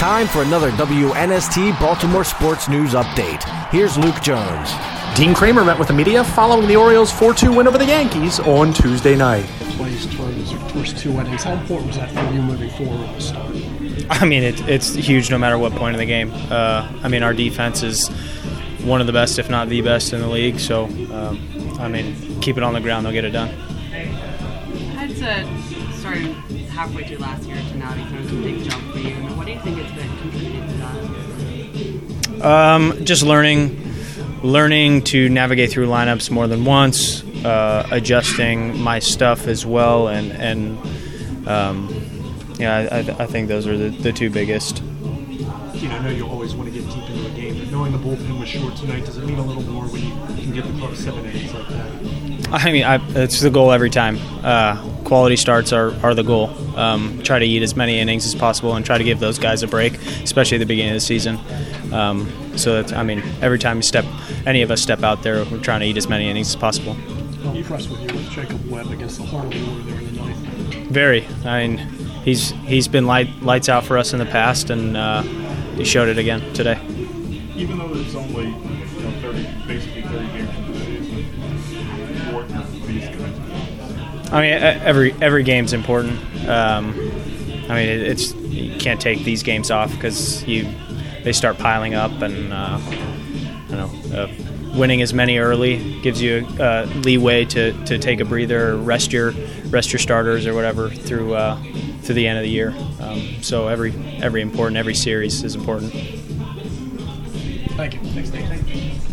time for another WNST Baltimore Sports News Update. Here's Luke Jones. Dean Kramer met with the media following the Orioles' 4-2 win over the Yankees on Tuesday night. Plays towards your first two innings. How important was that for you moving forward with the start? I mean, it's huge no matter what point of the game. I mean, our defense is one of the best, if not the best, in the league. So, I mean, keep it on the ground, they'll get it done. I'd said starting halfway through last year to now, it's a big jump for you. And what do you think it's been contributing to that? Just learning to navigate through lineups more than once, adjusting my stuff as well, and I think those are the two biggest. I know you always want to get deep into a game, but knowing the bullpen was short tonight, does it mean a little more when you can get the club 7 innings like that? I mean, it's the goal every time. Quality starts are the goal. Try to eat as many innings as possible and try to give those guys a break, especially at the beginning of the season. So that's, I mean, every time any of us step out there, we're trying to eat as many innings as possible. How impressed with you with Jacob Webb against the Harley War there in the ninth? Very. I mean, he's been lights out for us in the past, and he showed it again today. Even though it's only basically 30 games into the season, important for these guys. I mean, every game's important. I mean, you can't take these games off because they start piling up, and winning as many early gives you leeway to take a breather, rest your starters or whatever through the end of the year. So every series is important. Thank you. Thanks, Dave.